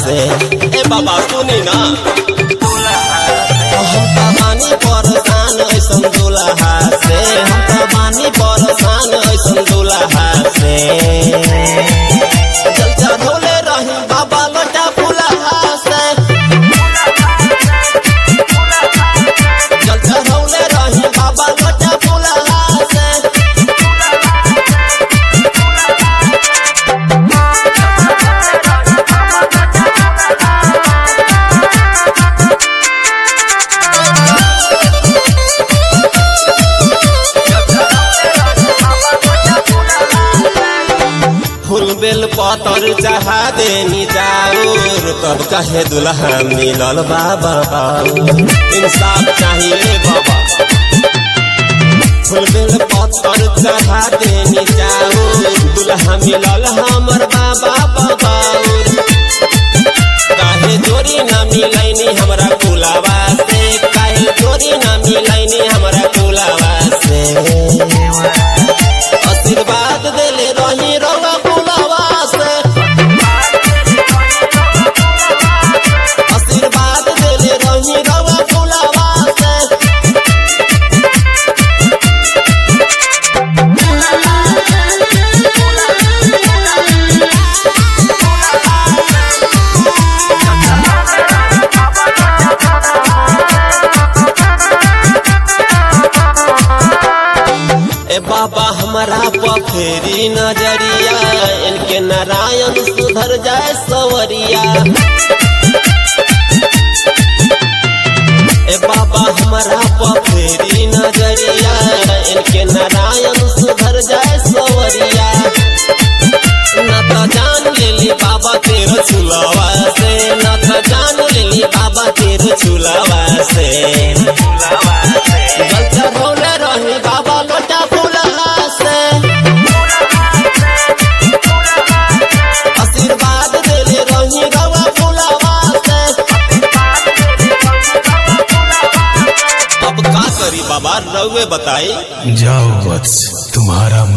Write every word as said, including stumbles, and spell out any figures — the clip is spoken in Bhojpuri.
से। ए बाबा सुनी ना हम त बानी परेशान ऐसन दुल्हा से, हम त बानी परेशान ऐसन दुल्हा से। जल चढ़ौले रही बाबा लोटा फुलहा से, जल चढ़ौले रही बाबा लोटा फुलहा से। फूल बेल पतर चढ़ा देनी जाऊर, तब कहे दुल्हा मिलल बाबा इंसाफ चाहिए बाबा। फूल बेल पतर चढ़ा देनी जाऊर, दुल्हा मिलल हमर बाबा बाबाउर। काहे जोड़ी ना मिलैनी हमरा कुलावा से, काहे जोड़ी ना मिलैनी हमरा कुलावा से। आशीर्वाद देले रही रवा कुलावा से, आशीर्वाद देले रही रवा कुलावा से। ए बाबा हमारा पखेरी नजरिया, इनके नारायण सुधर जाए सवरिया। ए बाबा हमारा पखेरी नजरिया, इनके नारायण सुधर जाए सवरिया। न तो जान लेली बाबा तेरे छुलावा से, न तो जान लेली बाबा तेरे छुलावा से। जल चढ़ौले रही बाबा लोटा फुलहा से, आशीर्वाद देले रही रवा फुलवा से। अब का करी बाबा रउए बताई। जाओ वत्स, तुम्हारा